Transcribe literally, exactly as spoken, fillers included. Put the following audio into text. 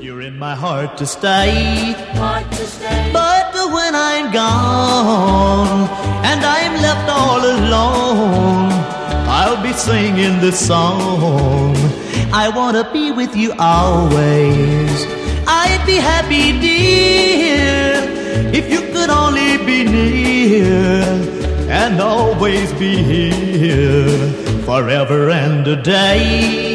You're in my heart to stay, Heart to stay. but when I'm gone and I'm left all alone, I'll be singing this song. I wanna be with you always. I'd be happy, dear, if you could only be near and always be here forever and a day.